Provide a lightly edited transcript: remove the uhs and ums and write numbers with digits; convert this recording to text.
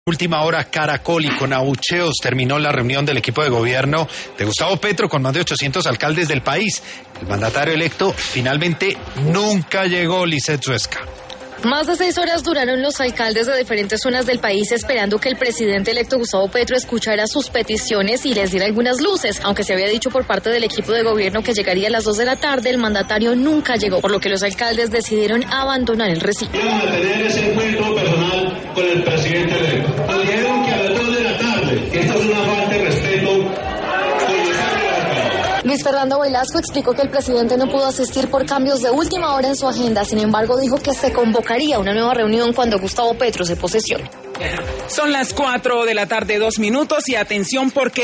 Última hora, Caracol, y con abucheos terminó la reunión del equipo de gobierno de Gustavo Petro con más de 800 alcaldes del país. El mandatario electo finalmente nunca llegó, Lisset Zuesca. Más de 6 horas duraron los alcaldes de diferentes zonas del país esperando que el presidente electo Gustavo Petro escuchara sus peticiones y les diera algunas luces. Aunque se había dicho por parte del equipo de gobierno que llegaría a las 2 de la tarde, el mandatario nunca llegó, por lo que los alcaldes decidieron abandonar el recinto. Vamos a tener ese encuentro personal con el presidente electo. Nos dijeron que a las 2 de la tarde, que esto es una falta de respeto. Luis Fernando Velasco explicó que el presidente no pudo asistir por cambios de última hora en su agenda. Sin embargo, dijo que se convocaría una nueva reunión cuando Gustavo Petro se posesione. Son las 4 de la tarde, 2 minutos, y atención porque